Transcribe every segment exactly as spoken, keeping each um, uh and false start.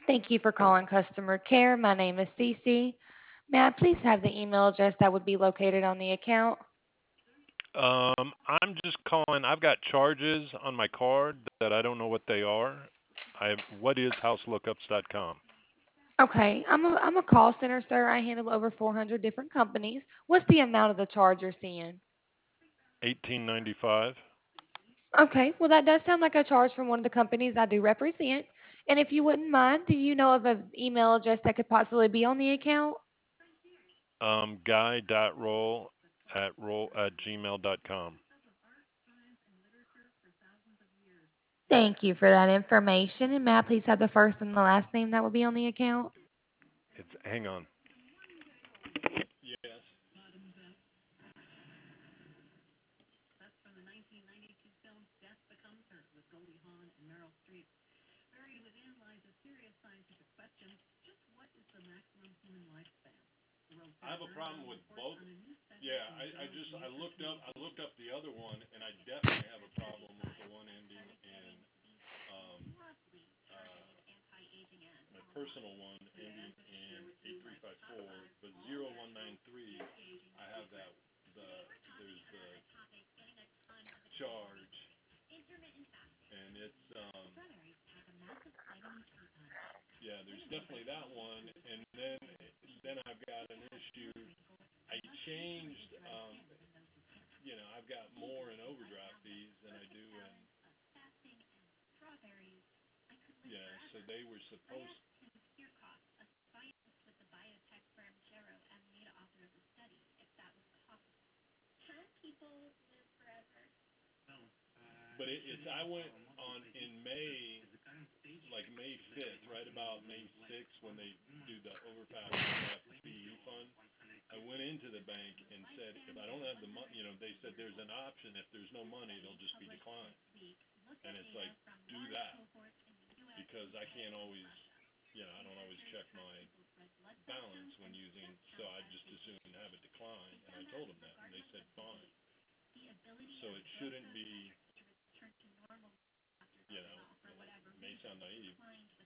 Thank you for calling customer care. My name is Cece. May I please have the email address that would be located on the account? Um, I'm just calling. I've got charges on my card that I don't know what they are. I what is houselookups dot com? Okay, I'm a, I'm a call center, sir. I handle over four hundred different companies. What's the amount of the charge you're seeing? eighteen ninety-five. Okay, well, that does sound like a charge from one of the companies I do represent. And if you wouldn't mind, do you know of an email address that could possibly be on the account? Um, guy dot roll at roll at gmail dot com. Thank you for that information. And may I please have the first and the last name that will be on the account? It's hang on. Yes. I have a problem with both. Yeah, I, I just I looked up I looked up the other one and I definitely have a problem with the one ending in um uh my personal one ending in eight three five four, but zero one nine three I have that the there's the charge and it's um yeah, there's definitely that one and then then I've got an issue. I changed um you know, I've got more in overdraft fees than I do in yeah, so they were supposed but it, it's I went on in May like May fifth, right about May sixth when they do the overpass overdraft fee fund. I went into the bank and said if I don't have the money, you know, they said there's an option if there's no money it'll just be declined. And it's like do that because I can't always, you know, I don't always check my balance when using, so I just as soon have it decline. And I told them that, and they said fine. So it shouldn't be, you know, it may sound naive.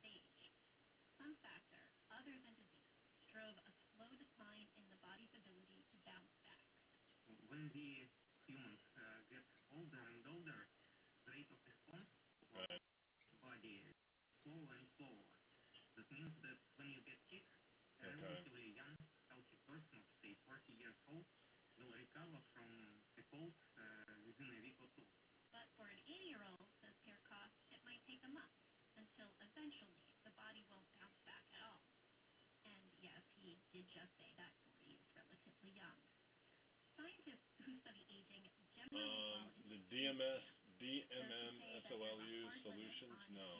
Right. Okay. Um, the D M S, D M M S O L U solutions, no.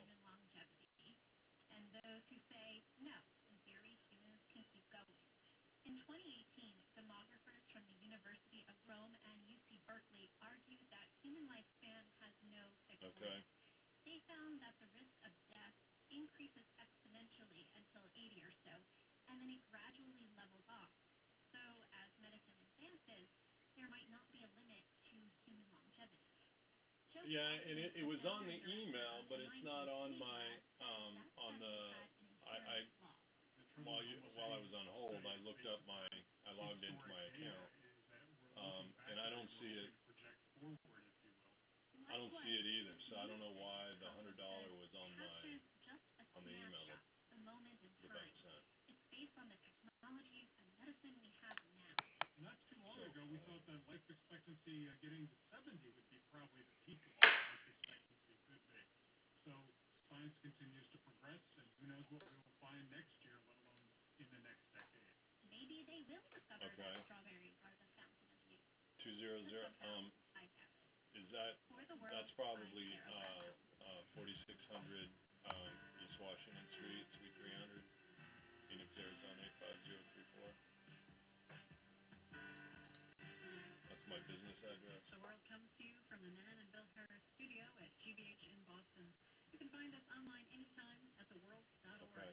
Okay. Yeah, and it, it was on the email, but it's not on my um on the I, I while you while I was on hold, I looked up my I logged into my account, um, and I don't see it. I don't see it either, so I don't know why the hundred dollar was on my on the email that the bank sent. Okay. Two zero zero. Um, is that that's probably uh uh forty six hundred um East Washington Street, Suite three hundred, Phoenix, Arizona eight five zero three four. That's my business address. Okay.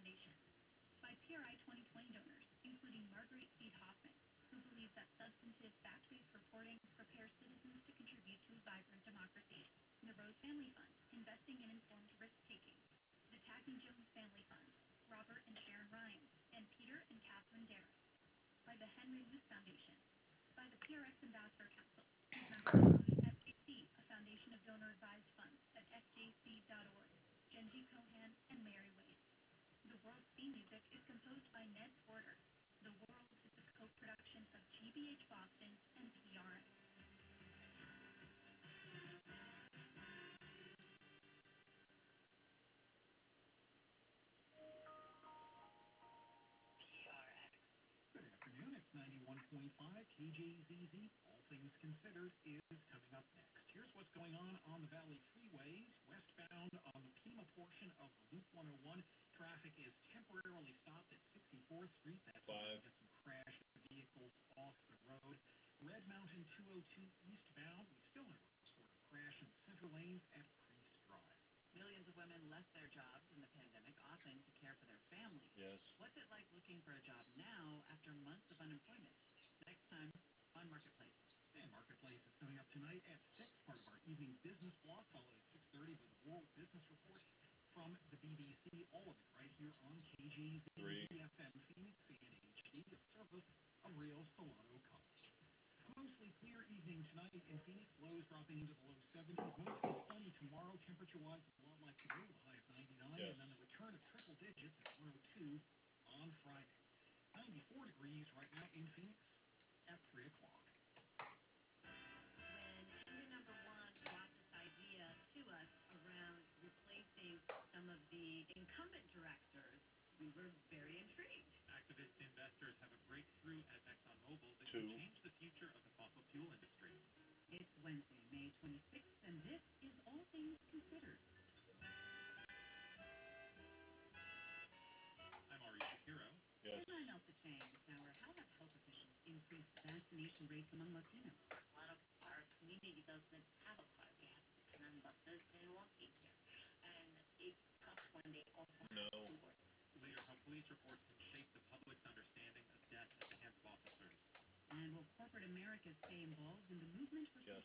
Five. Yes. Three. Yes. Two. Yes. No. Yes.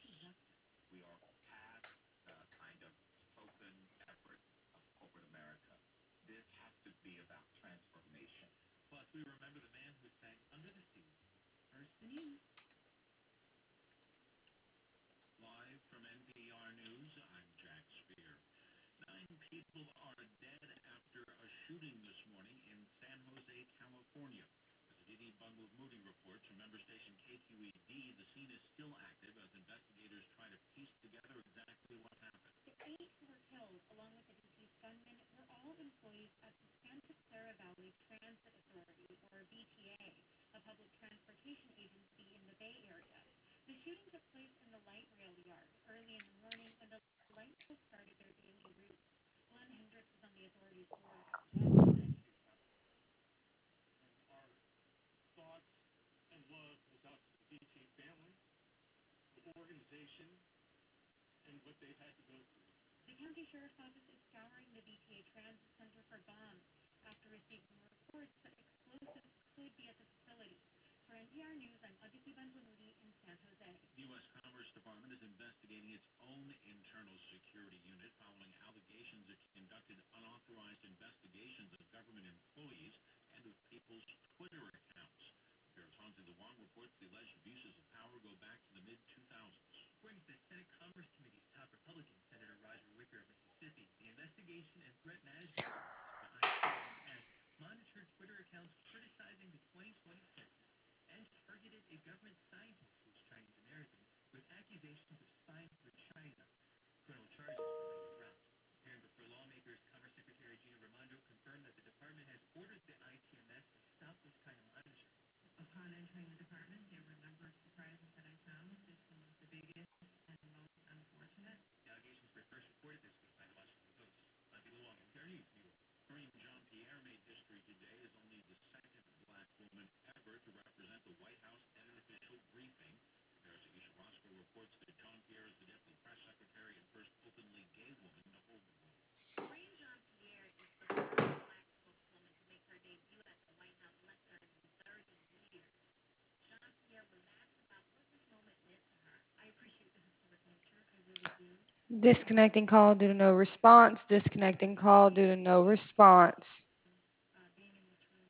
Disconnecting call due to no response. Disconnecting call due to no response.